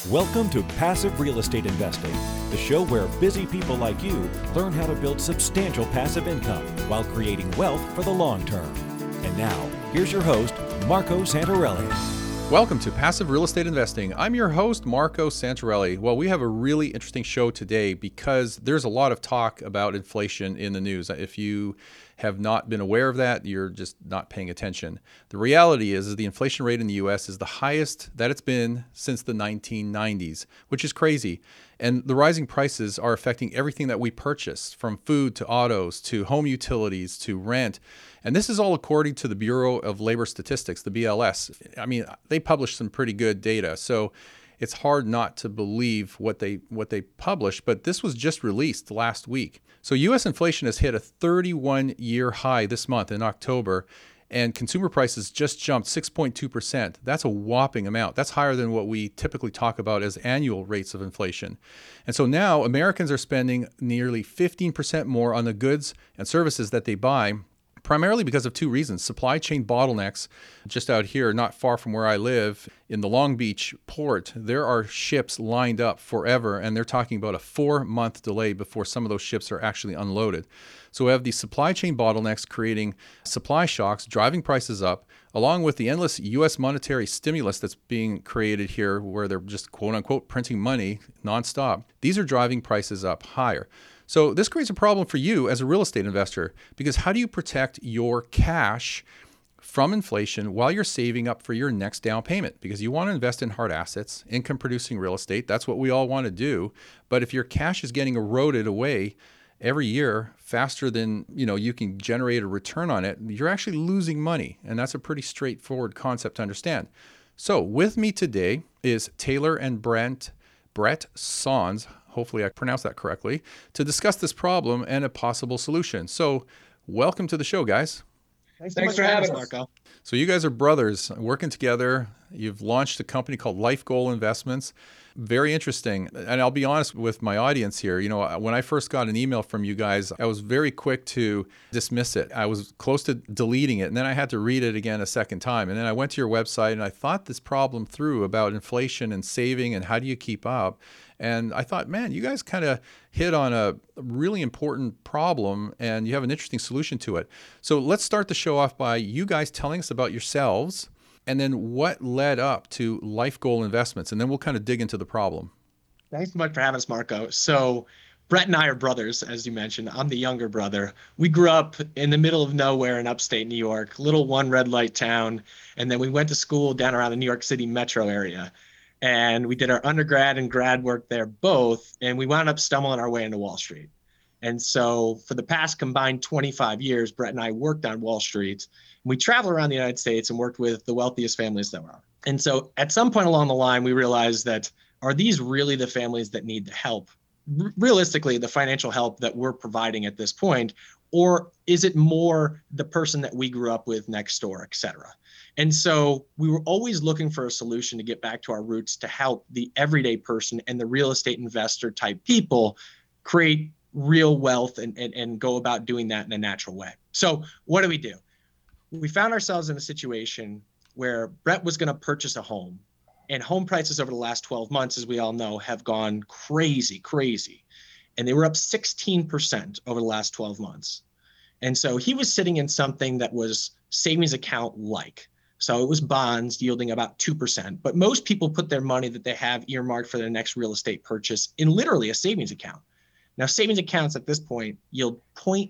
Welcome to Passive Real Estate Investing, the show where busy people like you learn how to build substantial passive income while creating wealth for the long term. And now, here's your host, Marco Santarelli. Welcome to Passive Real Estate Investing. I'm your host, Marco Santarelli. Well, we have a really interesting show today because there's a lot of talk about inflation in the news. If you have not been aware of that, you're just not paying attention. The reality is the inflation rate in the U.S. is the highest that it's been since the 1990s, which is crazy. And the rising prices are affecting everything that we purchase, from food to autos to home utilities to rent. And this is all according to the Bureau of Labor Statistics, the BLS. I mean, they publish some pretty good data. So it's hard not to believe what they publish, but this was just released last week. So U.S. inflation has hit a 31-year high this month in October, and consumer prices just jumped 6.2%. That's a whopping amount. That's higher than what we typically talk about as annual rates of inflation. And so now Americans are spending nearly 15% more on the goods and services that they buy, primarily because of two reasons. Supply chain bottlenecks. Just out here, not far from where I live, in the Long Beach port, there are ships lined up forever, and they're talking about a 4-month delay before some of those ships are actually unloaded. So we have these supply chain bottlenecks creating supply shocks, driving prices up, along with the endless U.S. monetary stimulus that's being created here, where they're just quote-unquote printing money nonstop. These are driving prices up higher. So this creates a problem for you as a real estate investor, because how do you protect your cash from inflation while you're saving up for your next down payment? Because you want to invest in hard assets, income producing real estate. That's what we all want to do. But if your cash is getting eroded away every year faster than you can generate a return on it, you're actually losing money. And that's a pretty straightforward concept to understand. So with me today is Taylor and Brett Sons, hopefully I pronounced that correctly, to discuss this problem and a possible solution. So welcome to the show, guys. Thanks for having us, Marco. So you guys are brothers working together. You've launched a company called Life Goal Investments. Very interesting. And I'll be honest with my audience here. When I first got an email from you guys, I was very quick to dismiss it. I was close to deleting it, and then I had to read it again a second time. And then I went to your website and I thought this problem through about inflation and saving and how do you keep up. And I thought, man, you guys kind of hit on a really important problem and you have an interesting solution to it. So let's start the show off by you guys telling us about yourselves and then what led up to Life Goal Investments. And then we'll kind of dig into the problem. Thanks so much for having us, Marco. So Brett and I are brothers, as you mentioned. I'm the younger brother. We grew up in the middle of nowhere in upstate New York, little one red light town. And then we went to school down around the New York City metro area. And we did our undergrad and grad work there both. And we wound up stumbling our way into Wall Street. And so for the past combined 25 years, Brett and I worked on Wall Street. We traveled around the United States and worked with the wealthiest families that were on. And so at some point along the line, we realized that, are these really the families that need the help? Realistically, the financial help that we're providing at this point, or is it more the person that we grew up with next door, et cetera? And so we were always looking for a solution to get back to our roots, to help the everyday person and the real estate investor type people create real wealth and go about doing that in a natural way. So what do? We found ourselves in a situation where Brett was going to purchase a home, and home prices over the last 12 months, as we all know, have gone crazy. And they were up 16% over the last 12 months. And so he was sitting in something that was savings account like. So it was bonds yielding about 2%. But most people put their money that they have earmarked for their next real estate purchase in literally a savings account. Now, savings accounts at this point yield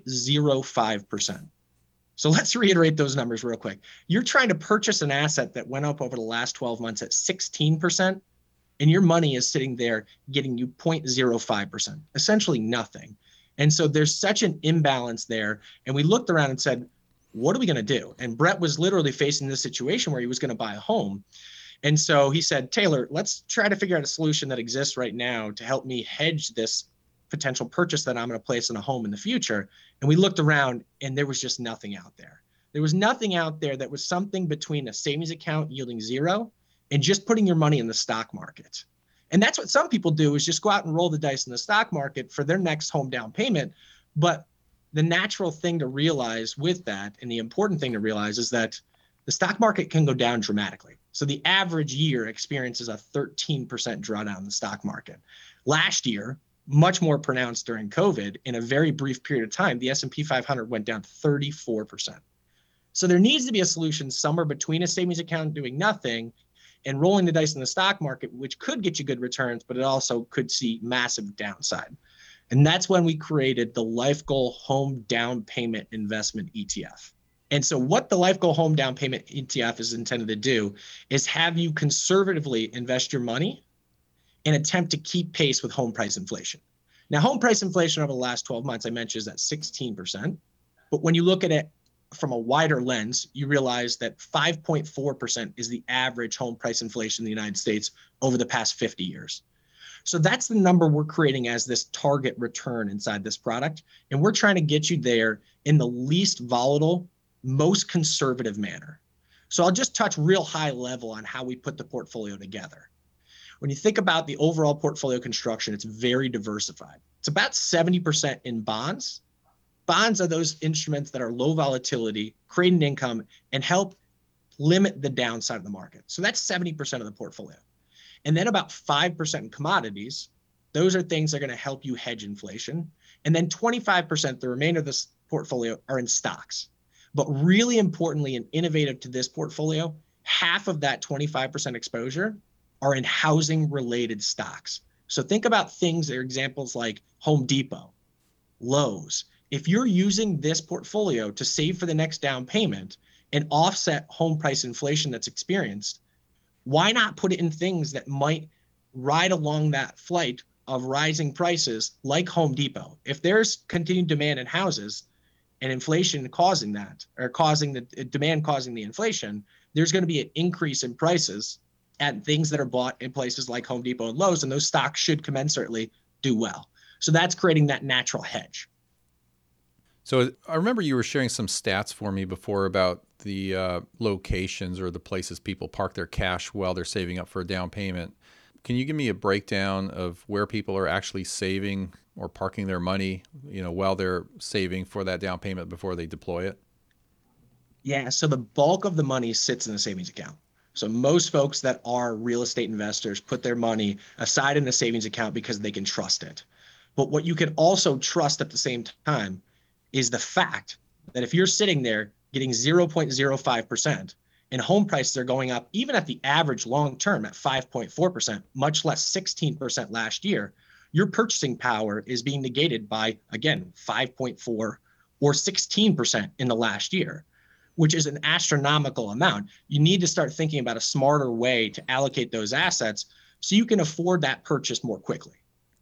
0.05%. So let's reiterate those numbers real quick. You're trying to purchase an asset that went up over the last 12 months at 16%, and your money is sitting there getting you 0.05%, essentially nothing. And so there's such an imbalance there. And we looked around and said, what are we going to do? And Brett was literally facing this situation where he was going to buy a home. And so he said, Taylor, let's try to figure out a solution that exists right now to help me hedge this potential purchase that I'm going to place in a home in the future. And we looked around and there was just nothing out there. There was nothing out there that was something between a savings account yielding 0 and just putting your money in the stock market. And that's what some people do, is just go out and roll the dice in the stock market for their next home down payment. But the natural thing to realize with that, and the important thing to realize, is that the the stock market can go down dramatically. So the average year experiences a 13% drawdown in the stock market. Last year, much more pronounced during COVID, in a very brief period of time, the S&P 500 went down 34%. So there needs to be a solution somewhere between a savings account doing nothing and rolling the dice in the stock market, which could get you good returns, but it also could see massive downside. And that's when we created the Life Goal Home Down Payment Investment ETF. And so what the Life Goal Home Down Payment ETF is intended to do is have you conservatively invest your money and attempt to keep pace with home price inflation. Now, home price inflation over the last 12 months, I mentioned, is at 16%. But when you look at it from a wider lens, you realize that 5.4% is the average home price inflation in the United States over the past 50 years. So that's the number we're creating as this target return inside this product. And we're trying to get you there in the least volatile, most conservative manner. So I'll just touch real high level on how we put the portfolio together. When you think about the overall portfolio construction, it's very diversified. It's about 70% in bonds. Bonds are those instruments that are low volatility, create an income, and help limit the downside of the market. So that's 70% of the portfolio. And then about 5% in commodities. Those are things that are going to help you hedge inflation. And then 25%, the remainder of this portfolio, are in stocks. But really importantly and innovative to this portfolio, half of that 25% exposure are in housing related stocks. So think about things that are examples like Home Depot, Lowe's. If you're using this portfolio to save for the next down payment and offset home price inflation that's experienced, why not put it in things that might ride along that flight of rising prices like Home Depot? If there's continued demand in houses and inflation causing that, or causing the demand causing the inflation, there's going to be an increase in prices at things that are bought in places like Home Depot and Lowe's, and those stocks should commensurately do well. So that's creating that natural hedge. So I remember you were sharing some stats for me before about the locations or the places people park their cash while they're saving up for a down payment. Can you give me a breakdown of where people are actually saving or parking their money, while they're saving for that down payment before they deploy it? Yeah, so the bulk of the money sits in the savings account. So most folks that are real estate investors put their money aside in the savings account because they can trust it. But what you can also trust at the same time is the fact that if you're sitting there getting 0.05% and home prices are going up, even at the average long term at 5.4%, much less 16% last year, your purchasing power is being negated by, again, 5.4 or 16% in the last year, which is an astronomical amount. You need to start thinking about a smarter way to allocate those assets so you can afford that purchase more quickly.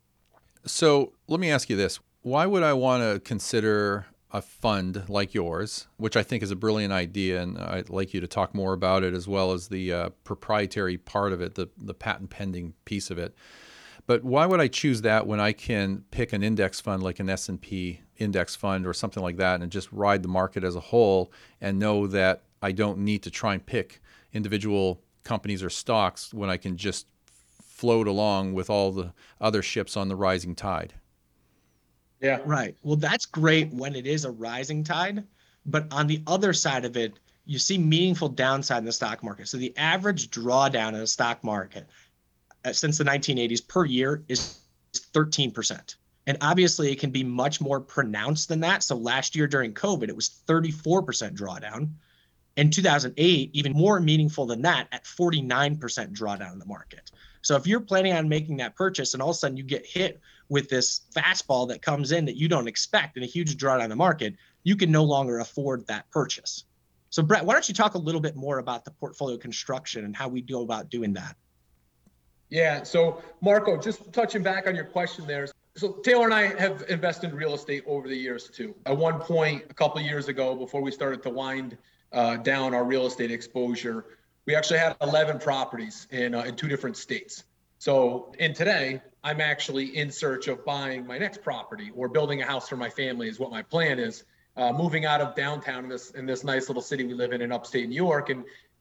So let me ask you this. Why would I want to consider a fund like yours, which I think is a brilliant idea, and I'd like you to talk more about it, as well as the proprietary part of it, the patent pending piece of it. But why would I choose that when I can pick an index fund like an S&P index fund or something like that and just ride the market as a whole and know that I don't need to try and pick individual companies or stocks when I can just float along with all the other ships on the rising tide? Yeah. Right. Well, that's great when it is a rising tide, but on the other side of it, you see meaningful downside in the stock market. So the average drawdown in the stock market since the 1980s per year is 13%. And obviously it can be much more pronounced than that. So last year during COVID, it was 34% drawdown. In 2008, even more meaningful than that at 49% drawdown in the market. So if you're planning on making that purchase and all of a sudden you get hit with this fastball that comes in that you don't expect and a huge drawdown in the market, you can no longer afford that purchase. So Brett, why don't you talk a little bit more about the portfolio construction and how we go about doing that? Yeah, so Marco, just touching back on your question there. So Taylor and I have invested in real estate over the years too. At one point, a couple of years ago, before we started to wind down our real estate exposure, we actually had 11 properties in 2 different states. So, and today I'm actually in search of buying my next property or building a house for my family is what my plan is. Moving out of downtown in this nice little city we live in upstate New York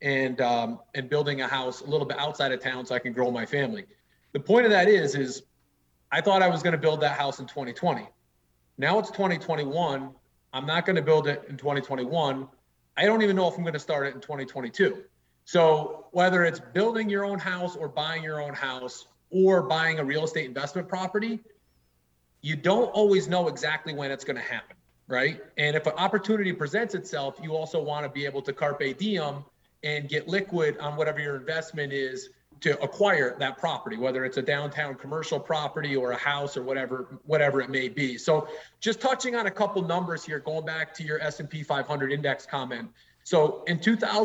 and building a house a little bit outside of town so I can grow my family. The point of that is I thought I was going to build that house in 2020. Now it's 2021. I'm not going to build it in 2021. I don't even know if I'm going to start it in 2022. So whether it's building your own house or buying your own house or buying a real estate investment property, you don't always know exactly when it's going to happen, right? And if an opportunity presents itself, you also want to be able to carpe diem and get liquid on whatever your investment is to acquire that property, whether it's a downtown commercial property or a house or whatever it may be. So just touching on a couple numbers here, going back to your S&P 500 index comment. So in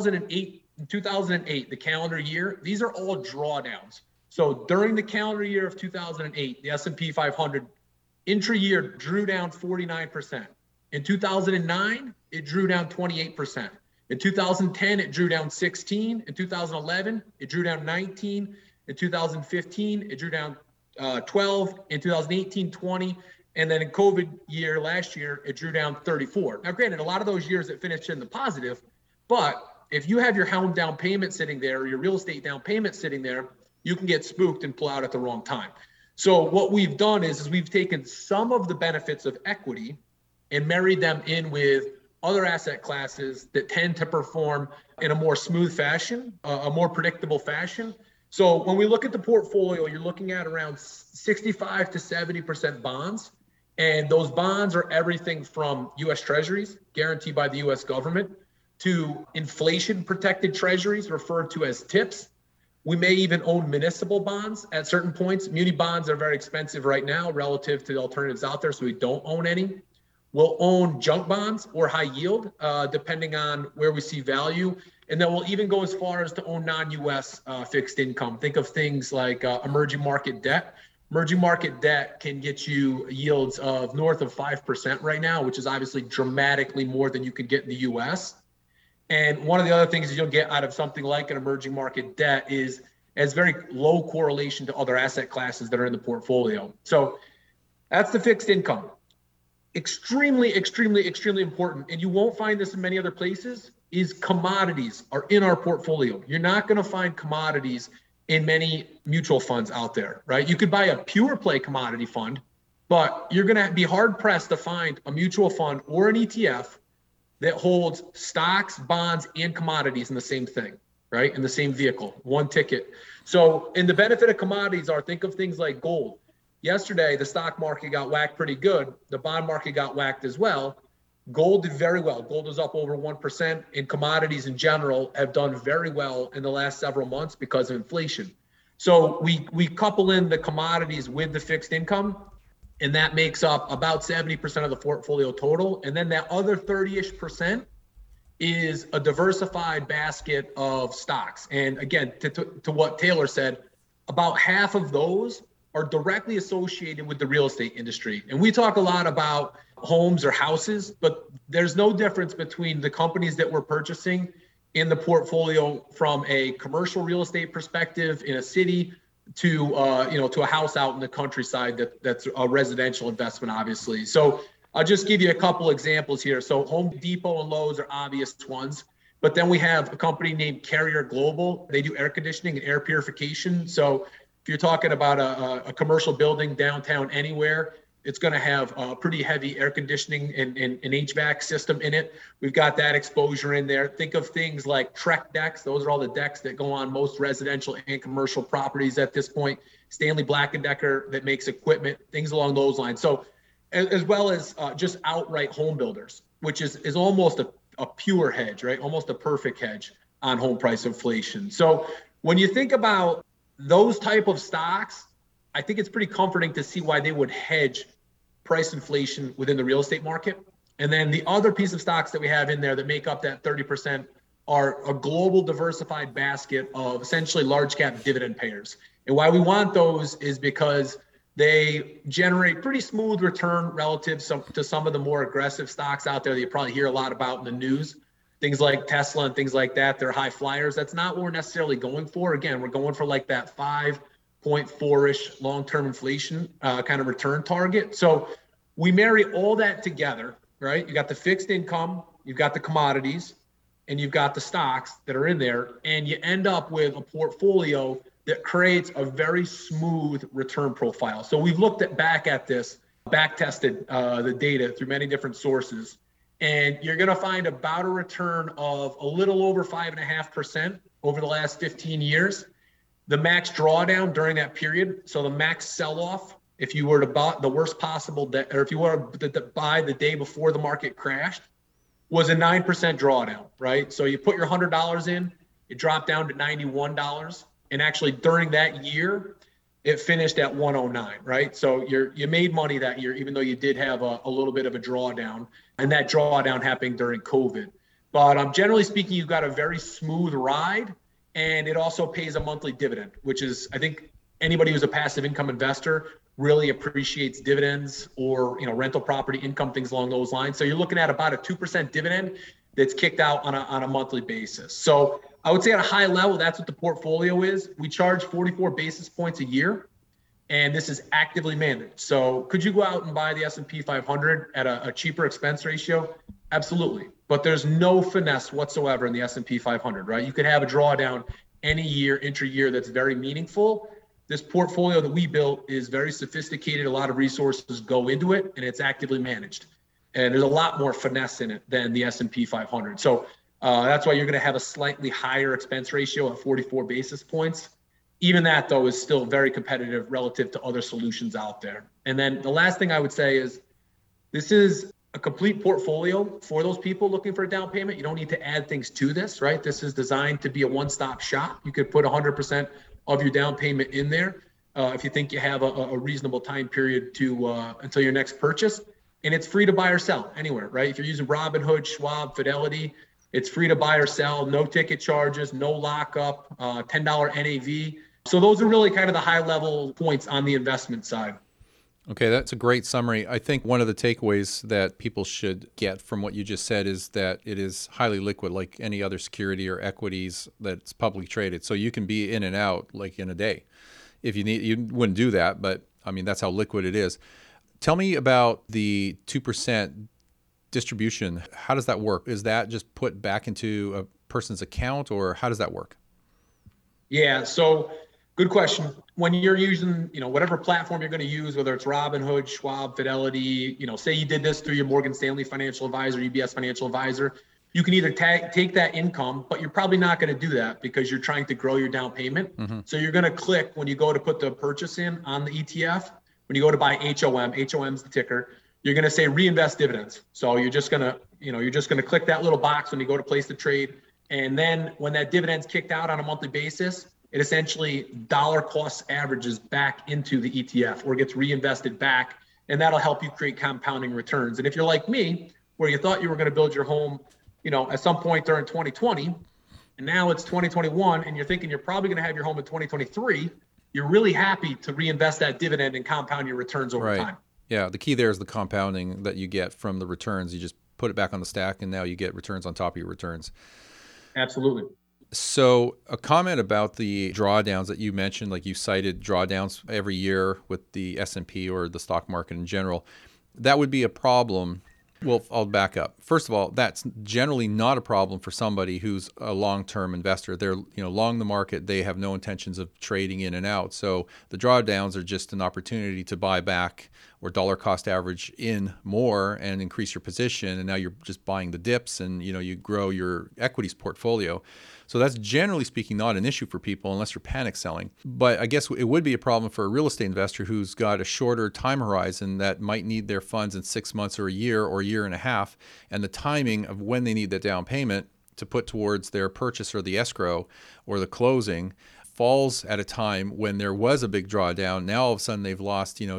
2008, the calendar year, these are all drawdowns. So during the calendar year of 2008, the S&P 500 intra-year drew down 49%. In 2009, it drew down 28%. In 2010, it drew down 16. In 2011, it drew down 19. In 2015, it drew down 12. In 2018, 20. And then in COVID year, last year, it drew down 34. Now, granted, a lot of those years it finished in the positive, but if you have your home down payment sitting there or your real estate down payment sitting there, you can get spooked and pull out at the wrong time. So what we've done is we've taken some of the benefits of equity and married them in with other asset classes that tend to perform in a more smooth fashion, a more predictable fashion. So when we look at the portfolio, you're looking at around 65 to 70% bonds. And those bonds are everything from US Treasuries, guaranteed by the US government, to inflation protected treasuries, referred to as TIPS. We may even own municipal bonds at certain points. Muni bonds are very expensive right now relative to the alternatives out there, so we don't own any. We'll own junk bonds or high yield, depending on where we see value. And then we'll even go as far as to own non-US fixed income. Think of things like emerging market debt. Emerging market debt can get you yields of north of 5% right now, which is obviously dramatically more than you could get in the US. And one of the other things you'll get out of something like an emerging market debt is has very low correlation to other asset classes that are in the portfolio. So that's the fixed income. Extremely, extremely, extremely important, and you won't find this in many other places, is commodities are in our portfolio. You're not going to find commodities in many mutual funds out there, right? You could buy a pure play commodity fund, but you're going to be hard pressed to find a mutual fund or an ETF that holds stocks, bonds, and commodities in the same thing, right? In the same vehicle, one ticket. So, and the benefit of commodities are, think of things like gold. Yesterday, the stock market got whacked pretty good. The bond market got whacked as well. Gold did very well. Gold was up over 1%, and commodities in general have done very well in the last several months because of inflation. So we couple in the commodities with the fixed income, and that makes up about 70% of the portfolio total. And then that other 30-ish% is a diversified basket of stocks. And again, to what Taylor said, about half of those are directly associated with the real estate industry. And we talk a lot about homes or houses, but there's no difference between the companies that we're purchasing in the portfolio from a commercial real estate perspective in a city to to a house out in the countryside that's a residential investment, obviously. So I'll just give you a couple examples here. So Home Depot and Lowe's are obvious ones, but then we have a company named Carrier Global. They do air conditioning and air purification. So if you're talking about a commercial building downtown anywhere, it's going to have a pretty heavy air conditioning and HVAC system in it. We've got that exposure in there. Think of things like Trek decks. Those are all the decks that go on most residential and commercial properties at this point. Stanley Black & Decker that makes equipment, things along those lines. So as well as just outright home builders, which is almost a pure hedge, right? Almost a perfect hedge on home price inflation. So when you think about those type of stocks, I think it's pretty comforting to see why they would hedge price inflation within the real estate market. And then the other piece of stocks that we have in there that make up that 30% are a global diversified basket of essentially large cap dividend payers. And why we want those is because they generate pretty smooth return relative to some of the more aggressive stocks out there that you probably hear a lot about in the news. Things like Tesla and things like that, they're high flyers. That's not what we're necessarily going for. Again, we're going for like that 5.4-ish long-term inflation kind of return target. So we marry all that together, right? You got the fixed income, you've got the commodities, and you've got the stocks that are in there, and you end up with a portfolio that creates a very smooth return profile. So we've looked back at this, back tested the data through many different sources. And you're going to find about a return of a little over 5.5% over the last 15 years. The max drawdown during that period, so the max sell-off, if you were to buy the worst possible day, or if you were to buy the day before the market crashed, was a 9% drawdown, right? So you put your $100 in, it dropped down to $91, and actually during that year, it finished at 109, right? So you made money that year, even though you did have a little bit of a drawdown, and that drawdown happened during COVID. But generally speaking, you've got a very smooth ride, and it also pays a monthly dividend, which is, I think, anybody who's a passive income investor really appreciates dividends or rental property income, things along those lines. So you're looking at about a 2% dividend that's kicked out on a monthly basis. So I would say at a high level, that's what the portfolio is. We charge 44 basis points a year, and this is actively managed. So could you go out and buy the S&P 500 at a cheaper expense ratio? Absolutely. But there's no finesse whatsoever in the S&P 500, right? You could have a drawdown any year, intra-year, that's very meaningful. This portfolio that we built is very sophisticated. A lot of resources go into it, and it's actively managed. And there's a lot more finesse in it than the S&P 500. So that's why you're going to have a slightly higher expense ratio at 44 basis points. Even that, though, is still very competitive relative to other solutions out there. And then the last thing I would say is this is a complete portfolio for those people looking for a down payment. You don't need to add things to this, right? This is designed to be a one-stop shop. You could put 100% of your down payment in there if you think you have a reasonable time period to until your next purchase. And it's free to buy or sell anywhere, right? If you're using Robinhood, Schwab, Fidelity, it's free to buy or sell, no ticket charges, no lockup, $10 NAV. So those are really kind of the high-level points on the investment side. Okay, that's a great summary. I think one of the takeaways that people should get from what you just said is that it is highly liquid, like any other security or equities that's publicly traded. So you can be in and out like in a day. If you need, you wouldn't do that, but I mean, that's how liquid it is. Tell me about the 2% distribution. How does that work? Is that just put back into a person's account, or how does that work? Yeah, so good question. When you're using, whatever platform you're going to use, whether it's Robinhood, Schwab, Fidelity, say you did this through your Morgan Stanley financial advisor, UBS financial advisor, you can either take that income, but you're probably not going to do that because you're trying to grow your down payment. Mm-hmm. So you're going to click when you go to put the purchase in on the ETF, when you go to buy HOM's the ticker, you're going to say reinvest dividends. So you're just going to, click that little box when you go to place the trade. And then when that dividend's kicked out on a monthly basis, it essentially dollar cost averages back into the ETF or gets reinvested back. And that'll help you create compounding returns. And if you're like me, where you thought you were going to build your home, at some point during 2020, and now it's 2021, and you're thinking you're probably going to have your home in 2023, you're really happy to reinvest that dividend and compound your returns over time. Yeah, the key there is the compounding that you get from the returns. You just put it back on the stack, and now you get returns on top of your returns. Absolutely. So a comment about the drawdowns that you mentioned, like you cited drawdowns every year with the S&P or the stock market in general, that would be a problem. Well, I'll back up. First of all, that's generally not a problem for somebody who's a long-term investor. They're, long the market. They have no intentions of trading in and out. So the drawdowns are just an opportunity to buy back or dollar cost average in more and increase your position. And now you're just buying the dips and, you grow your equities portfolio. So that's generally speaking not an issue for people unless you're panic selling. But I guess it would be a problem for a real estate investor who's got a shorter time horizon that might need their funds in 6 months or a year and a half. And the timing of when they need that down payment to put towards their purchase or the escrow or the closing falls at a time when there was a big drawdown. Now all of a sudden they've lost, 10,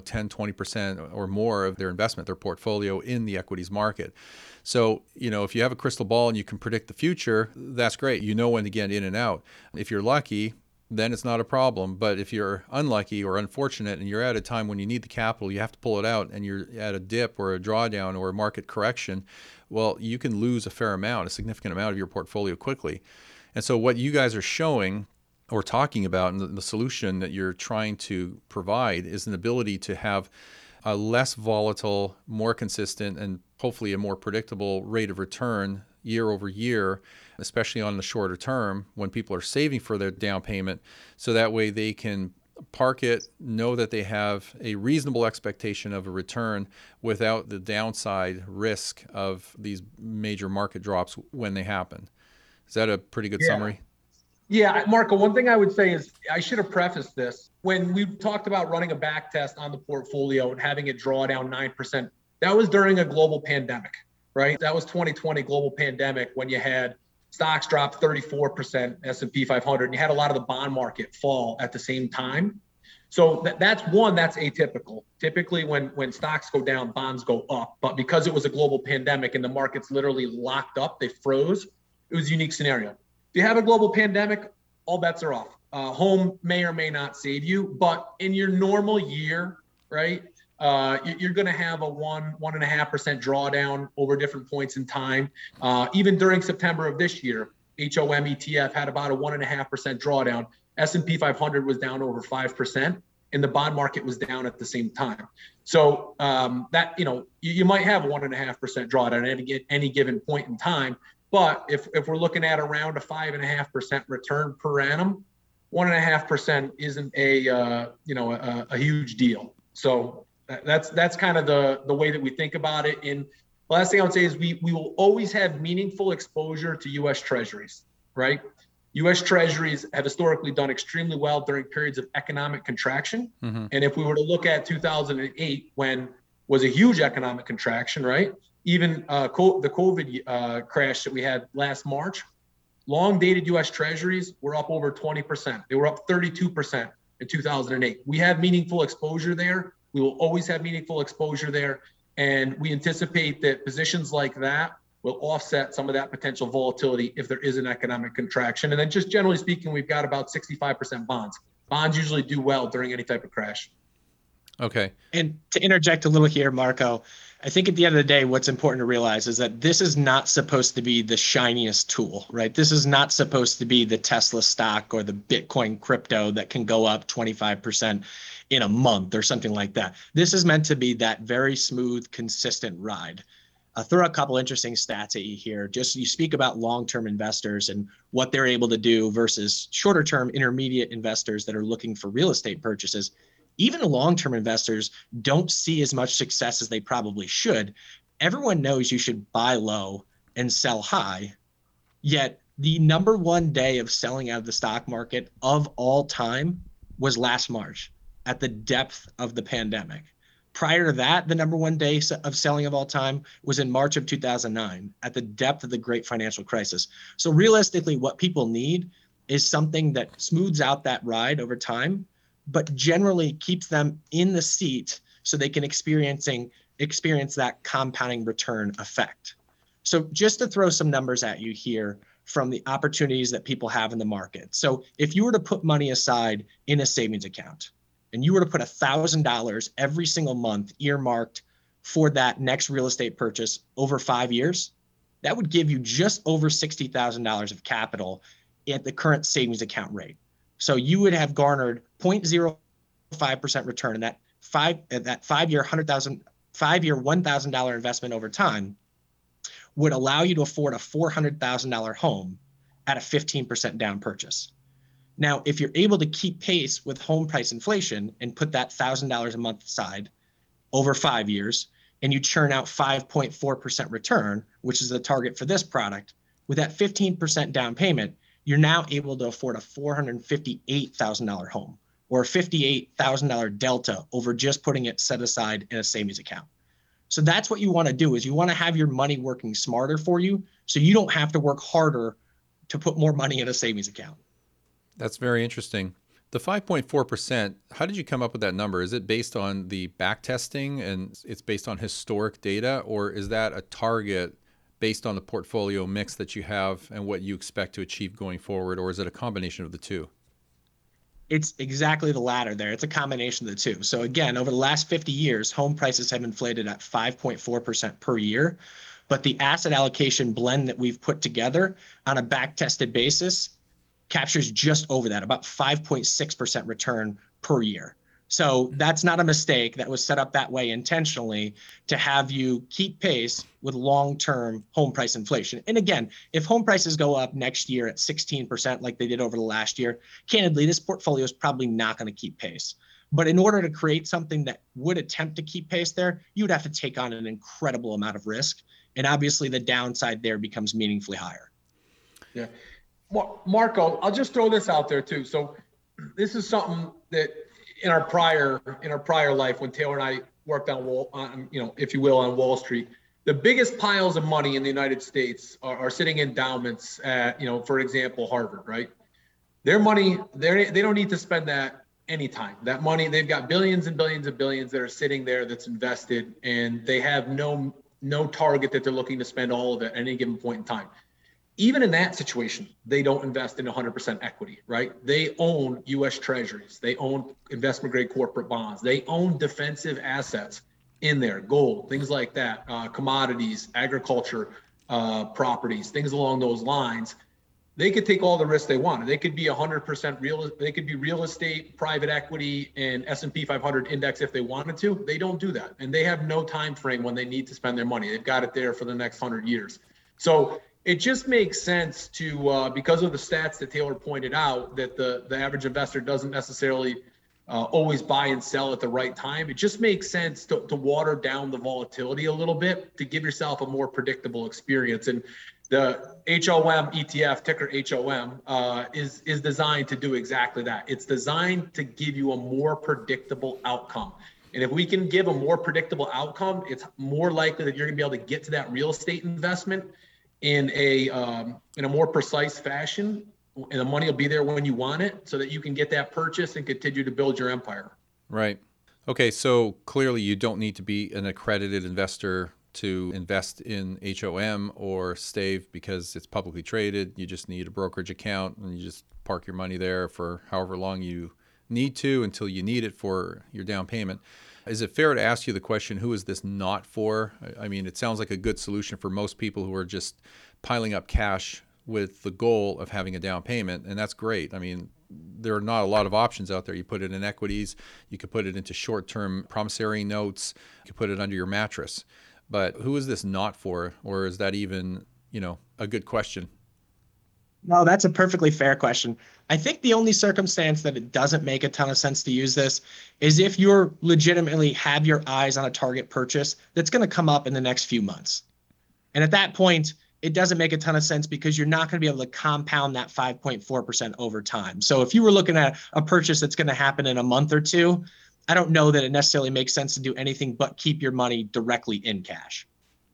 20% or more of their investment, their portfolio in the equities market. So, if you have a crystal ball and you can predict the future, that's great. You know when to get in and out. If you're lucky, then it's not a problem. But if you're unlucky or unfortunate and you're at a time when you need the capital, you have to pull it out and you're at a dip or a drawdown or a market correction, well, you can lose a significant amount of your portfolio quickly. And so what you guys are showing or talking about and the solution that you're trying to provide is an ability to have a less volatile, more consistent, and hopefully a more predictable rate of return year over year, especially on the shorter term when people are saving for their down payment. So that way they can park it, know that they have a reasonable expectation of a return without the downside risk of these major market drops when they happen. Is that a pretty good summary? Yeah, Marco, one thing I would say is I should have prefaced this. When we talked about running a back test on the portfolio and having it draw down 9%, that was during a global pandemic, right? That was 2020 global pandemic when you had stocks drop 34%, S&P 500, and you had a lot of the bond market fall at the same time. So that's atypical. Typically when stocks go down, bonds go up. But because it was a global pandemic and the markets literally locked up, they froze, it was a unique scenario. If you have a global pandemic, all bets are off. Home may or may not save you, but in your normal year, right, you're going to have a 1.5% drawdown over different points in time. Even during September of this year, HOM ETF had about a 1.5% drawdown. S&P 500 was down over 5%, and the bond market was down at the same time. So that, you might have a 1.5% drawdown at any given point in time. But if we're looking at around a 5.5% return per annum, 1.5% isn't a huge deal. So that's kind of the way that we think about it. And the last thing I would say is we will always have meaningful exposure to U.S. Treasuries, right? U.S. Treasuries have historically done extremely well during periods of economic contraction. Mm-hmm. And if we were to look at 2008, when was a huge economic contraction, right? Even the COVID crash that we had last March, long-dated U.S. Treasuries were up over 20%. They were up 32% in 2008. We have meaningful exposure there. We will always have meaningful exposure there. And we anticipate that positions like that will offset some of that potential volatility if there is an economic contraction. And then just generally speaking, we've got about 65% bonds. Bonds usually do well during any type of crash. Okay. And to interject a little here, Marco, I think at the end of the day, what's important to realize is that this is not supposed to be the shiniest tool, right? This is not supposed to be the Tesla stock or the Bitcoin crypto that can go up 25% in a month or something like that. This is meant to be that very smooth, consistent ride. I'll throw a couple interesting stats at you here. Just you speak about long-term investors and what they're able to do versus shorter-term intermediate investors that are looking for real estate purchases. Even the long-term investors don't see as much success as they probably should. Everyone knows you should buy low and sell high, yet the number one day of selling out of the stock market of all time was last March at the depth of the pandemic. Prior to that, the number one day of selling of all time was in March of 2009 at the depth of the great financial crisis. So realistically, what people need is something that smooths out that ride over time, but generally keeps them in the seat so they can experience that compounding return effect. So just to throw some numbers at you here from the opportunities that people have in the market. So if you were to put money aside in a savings account and you were to put $1,000 every single month earmarked for that next real estate purchase over 5 years, that would give you just over $60,000 of capital at the current savings account rate. So you would have garnered 0.05% return in that 5-year $1,000 investment over time would allow you to afford a $400,000 home at a 15% down purchase. Now, if you're able to keep pace with home price inflation and put that $1,000 a month aside over 5 years, and you churn out 5.4% return, which is the target for this product, with that 15% down payment, you're now able to afford a $458,000 home or a $58,000 delta over just putting it set aside in a savings account. So that's what you want to do, is you want to have your money working smarter for you so you don't have to work harder to put more money in a savings account. That's very interesting. The 5.4%, how did you come up with that number? Is it based on the back testing and it's based on historic data, or is that a target based on the portfolio mix that you have and what you expect to achieve going forward, or is it a combination of the two? It's exactly the latter there. It's a combination of the two. So again, over the last 50 years, home prices have inflated at 5.4% per year, but the asset allocation blend that we've put together on a back-tested basis captures just over that, about 5.6% return per year. So that's not a mistake. That was set up that way intentionally to have you keep pace with long-term home price inflation. And again, if home prices go up next year at 16% like they did over the last year, candidly, this portfolio is probably not going to keep pace. But in order to create something that would attempt to keep pace there, you'd have to take on an incredible amount of risk. And obviously the downside there becomes meaningfully higher. Yeah. Marco, I'll just throw this out there too. So this is something that in our prior life, when Taylor and I worked on if you will, on Wall Street, the biggest piles of money in the United States are sitting in endowments at, for example, Harvard, right? Their money, they don't need to spend that anytime. That money, they've got billions and billions and billions that are sitting there that's invested, and they have no target that they're looking to spend all of it at any given point in time. Even in that situation, they don't invest in 100% equity, right? They own U.S. treasuries. They own investment grade corporate bonds. They own defensive assets in there, gold, things like that, commodities, agriculture, properties, things along those lines. They could take all the risks they want. They could be 100% real. They could be real estate, private equity, and S&P 500 index if they wanted to. They don't do that. And they have no time frame when they need to spend their money. They've got it there for the next 100 years. So it just makes sense to, because of the stats that Taylor pointed out, that the average investor doesn't necessarily always buy and sell at the right time. It just makes sense to water down the volatility a little bit to give yourself a more predictable experience. And the HOM ETF, ticker HOM, is designed to do exactly that. It's designed to give you a more predictable outcome. And if we can give a more predictable outcome, it's more likely that you're going to be able to get to that real estate investment in a more precise fashion, and the money will be there when you want it, so that you can get that purchase and continue to build your empire. Right. Okay. So clearly you don't need to be an accredited investor to invest in HOM or Stave because it's publicly traded. You just need a brokerage account and you just park your money there for however long you need to until you need it for your down payment. Is it fair to ask you the question, who is this not for? I mean, it sounds like a good solution for most people who are just piling up cash with the goal of having a down payment, and that's great. I mean, there are not a lot of options out there. You put it in equities, you could put it into short-term promissory notes, you could put it under your mattress. But who is this not for, or is that even, a good question? No, that's a perfectly fair question. I think the only circumstance that it doesn't make a ton of sense to use this is if you're legitimately have your eyes on a target purchase that's going to come up in the next few months. And at that point, it doesn't make a ton of sense because you're not going to be able to compound that 5.4% over time. So if you were looking at a purchase that's going to happen in a month or two, I don't know that it necessarily makes sense to do anything but keep your money directly in cash.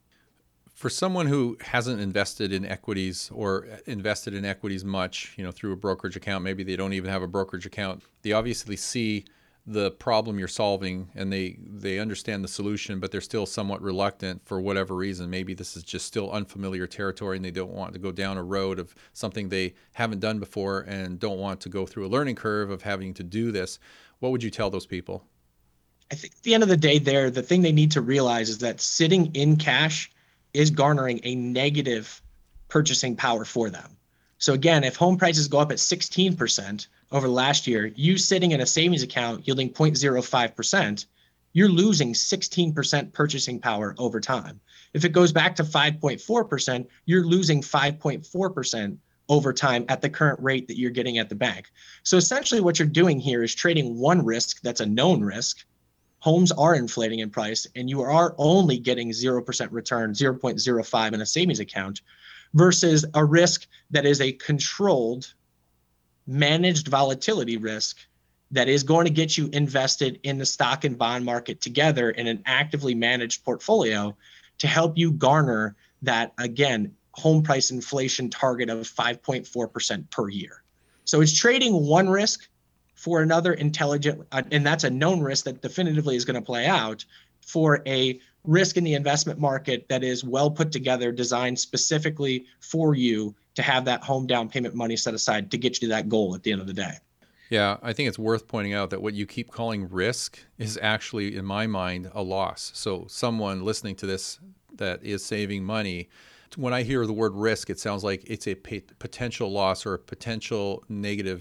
For someone who hasn't invested in equities or invested in equities much, through a brokerage account, maybe they don't even have a brokerage account, they obviously see the problem you're solving and they understand the solution, but they're still somewhat reluctant for whatever reason. Maybe this is just still unfamiliar territory and they don't want to go down a road of something they haven't done before and don't want to go through a learning curve of having to do this. What would you tell those people? I think at the end of the day the thing they need to realize is that sitting in cash is garnering a negative purchasing power for them. So again, if home prices go up at 16% over last year, you sitting in a savings account yielding 0.05%, you're losing 16% purchasing power over time. If it goes back to 5.4%, you're losing 5.4% over time at the current rate that you're getting at the bank. So essentially what you're doing here is trading one risk that's a known risk. Homes are inflating in price and you are only getting 0% return, 0.05 in a savings account versus a risk that is a controlled, managed volatility risk that is going to get you invested in the stock and bond market together in an actively managed portfolio to help you garner that, again, home price inflation target of 5.4% per year. So it's trading one risk for another intelligent, and that's a known risk that definitively is going to play out, for a risk in the investment market that is well put together, designed specifically for you to have that home down payment money set aside to get you to that goal at the end of the day. Yeah, I think it's worth pointing out that what you keep calling risk is actually, in my mind, a loss. So someone listening to this that is saving money, when I hear the word risk, it sounds like it's a potential loss or a potential negative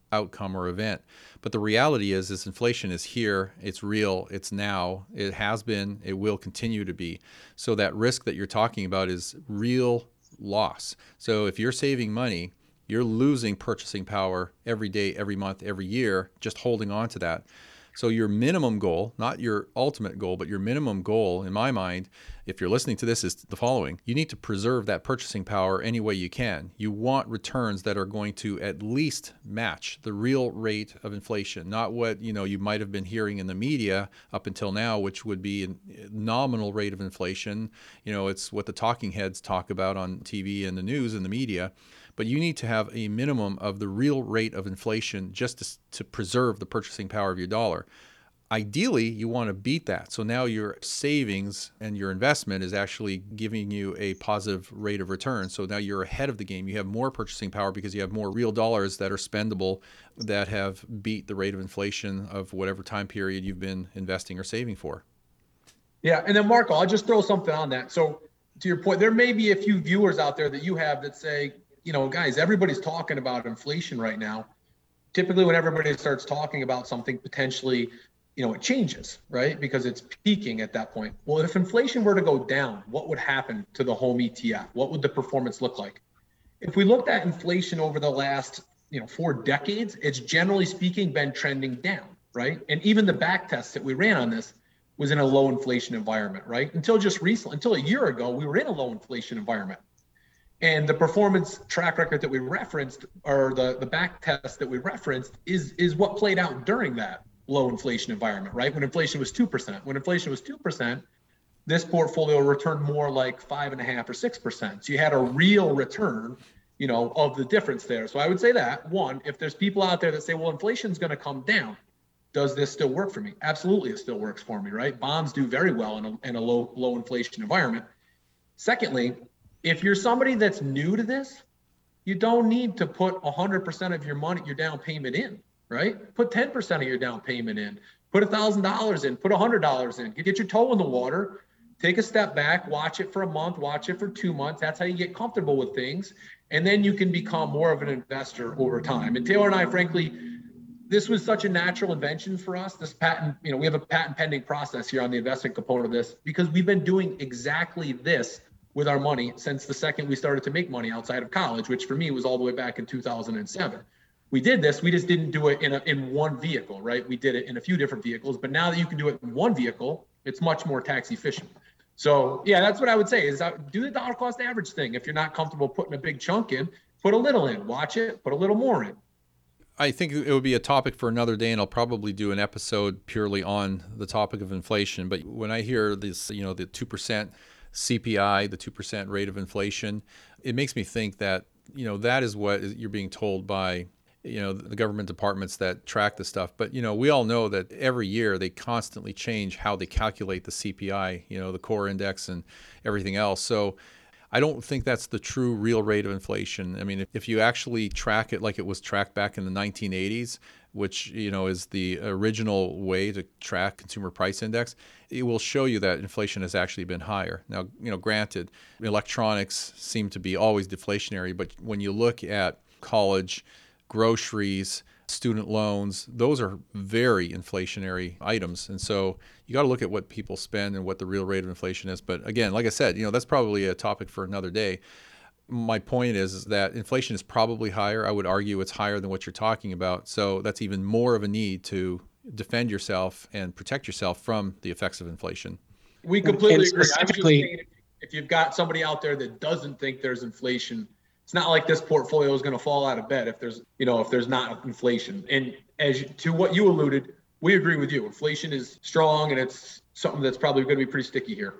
outcome or event. But the reality is this inflation is here, it's real, it's now, it has been, it will continue to be. So that risk that you're talking about is real loss. So if you're saving money, you're losing purchasing power every day, every month, every year, just holding on to that. So your minimum goal, not your ultimate goal, but your minimum goal, in my mind, if you're listening to this, is the following. You need to preserve that purchasing power any way you can. You want returns that are going to at least match the real rate of inflation, not what you might have been hearing in the media up until now, which would be a nominal rate of inflation. It's what the talking heads talk about on TV and the news and the media. But you need to have a minimum of the real rate of inflation just to preserve the purchasing power of your dollar. Ideally, you want to beat that. So now your savings and your investment is actually giving you a positive rate of return. So now you're ahead of the game. You have more purchasing power because you have more real dollars that are spendable that have beat the rate of inflation of whatever time period you've been investing or saving for. Yeah. And then Marco, I'll just throw something on that. So to your point, there may be a few viewers out there that you have that say, guys, everybody's talking about inflation right now. Typically, when everybody starts talking about something, potentially, it changes, right? Because it's peaking at that point. Well, if inflation were to go down, what would happen to the home ETF? What would the performance look like? If we looked at inflation over the last, 4 decades, it's generally speaking been trending down, right? And even the back test that we ran on this was in a low inflation environment, right? Until just recently, until a year ago, we were in a low inflation environment. And the performance track record that we referenced, or the back test that we referenced, is what played out during that low inflation environment, right? When inflation was 2%. When inflation was 2%, this portfolio returned more like 5.5 or 6%. So you had a real return, of the difference there. So I would say that, one, if there's people out there that say, well, inflation's going to come down, does this still work for me? Absolutely, it still works for me, right? Bonds do very well in a low inflation environment. Secondly, if you're somebody that's new to this, you don't need to put 100% of your down payment in, right? Put 10% of your down payment in, put $1,000 in, put $100 in, get your toe in the water, take a step back, watch it for a month, watch it for 2 months. That's how you get comfortable with things. And then you can become more of an investor over time. And Taylor and I, frankly, this was such a natural invention for us. This patent, we have a patent pending process here on the investment component of this because we've been doing exactly this with our money since the second we started to make money outside of college, which for me was all the way back in 2007. We did this, we just didn't do it in one vehicle, right? We did it in a few different vehicles, but now that you can do it in one vehicle, it's much more tax efficient. So yeah, that's what I would say is do the dollar cost average thing. If you're not comfortable putting a big chunk in, put a little in, watch it, put a little more in. I think it would be a topic for another day, and I'll probably do an episode purely on the topic of inflation. But when I hear this, the 2% CPI, the 2% rate of inflation, it makes me think that, that is what you're being told by, the government departments that track the stuff. But, we all know that every year they constantly change how they calculate the CPI, the core index and everything else. So I don't think that's the true real rate of inflation. I mean, if you actually track it like it was tracked back in the 1980s, which, is the original way to track consumer price index, it will show you that inflation has actually been higher. Now, granted, electronics seem to be always deflationary, but when you look at college, groceries, student loans, those are very inflationary items. And so you got to look at what people spend and what the real rate of inflation is. But again, like I said, that's probably a topic for another day. My point is that inflation is probably higher. I would argue it's higher than what you're talking about. So that's even more of a need to defend yourself and protect yourself from the effects of inflation. We completely agree. I'm just saying, if you've got somebody out there that doesn't think there's inflation, it's not like this portfolio is going to fall out of bed if there's not inflation. And to what you alluded, we agree with you. Inflation is strong, and it's something that's probably going to be pretty sticky here.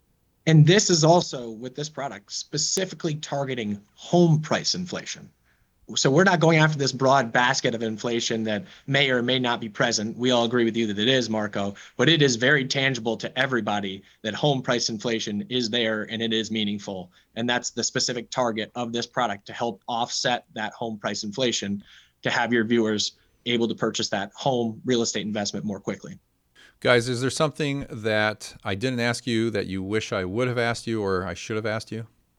And this is also, with this product, specifically targeting home price inflation. So we're not going after this broad basket of inflation that may or may not be present. We all agree with you that it is, Marco, but it is very tangible to everybody that home price inflation is there and it is meaningful. And that's the specific target of this product, to help offset that home price inflation, to have your viewers able to purchase that home real estate investment more quickly. Guys, is there something that I didn't ask you that you wish I would have asked you or I should have asked you?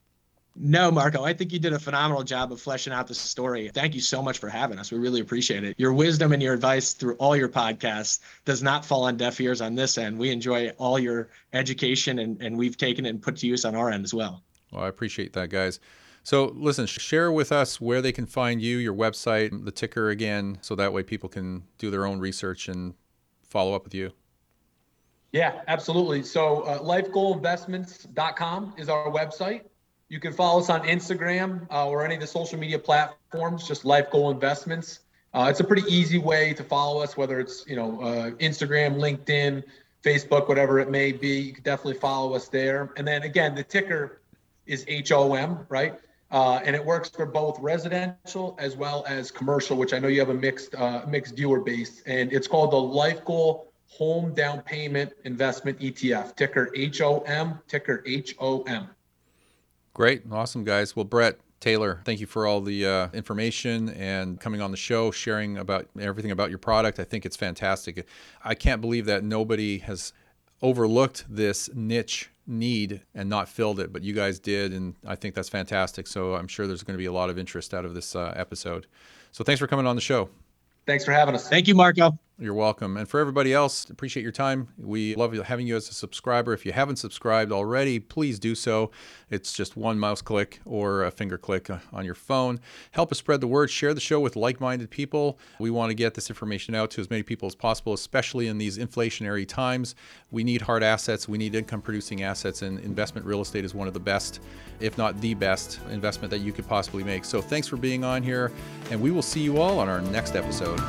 No, Marco, I think you did a phenomenal job of fleshing out the story. Thank you so much for having us. We really appreciate it. Your wisdom and your advice through all your podcasts does not fall on deaf ears on this end. We enjoy all your education, and we've taken it and put to use on our end as well. Well, I appreciate that, guys. So listen, share with us where they can find you, your website, the ticker again, so that way people can do their own research and follow up with you. Yeah, absolutely. So lifegoalinvestments.com is our website. You can follow us on Instagram or any of the social media platforms, just Life Goal Investments. It's a pretty easy way to follow us, whether it's Instagram, LinkedIn, Facebook, whatever it may be. You can definitely follow us there. And then again, the ticker is HOM, right? And it works for both residential as well as commercial, which I know you have a mixed viewer base. And it's called the Life Goal Home Down Payment Investment ETF, ticker HOM, ticker HOM. Great. Awesome, guys. Well, Brett, Taylor, thank you for all the information and coming on the show, sharing about everything about your product. I think it's fantastic. I can't believe that nobody has overlooked this niche need and not filled it, but you guys did, and I think that's fantastic. So I'm sure there's going to be a lot of interest out of this episode. So thanks for coming on the show. Thanks for having us. Thank you, Marco. You're welcome. And for everybody else, appreciate your time. We love having you as a subscriber. If you haven't subscribed already, please do so. It's just one mouse click or a finger click on your phone. Help us spread the word. Share the show with like-minded people. We want to get this information out to as many people as possible, especially in these inflationary times. We need hard assets. We need income-producing assets, and investment real estate is one of the best, if not the best, investment that you could possibly make. So thanks for being on here, and we will see you all on our next episode.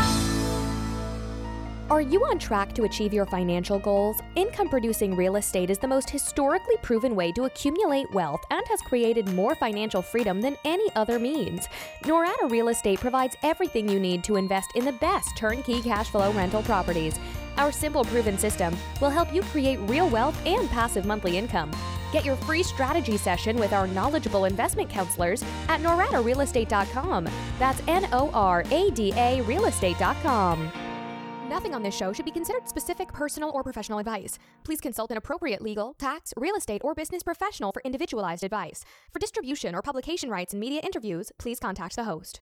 Are you on track to achieve your financial goals? Income-producing real estate is the most historically proven way to accumulate wealth and has created more financial freedom than any other means. Norada Real Estate provides everything you need to invest in the best turnkey cash flow rental properties. Our simple, proven system will help you create real wealth and passive monthly income. Get your free strategy session with our knowledgeable investment counselors at noradarealestate.com. That's NORADA realestate.com. Nothing on this show should be considered specific personal or professional advice. Please consult an appropriate legal, tax, real estate, or business professional for individualized advice. For distribution or publication rights and media interviews, please contact the host.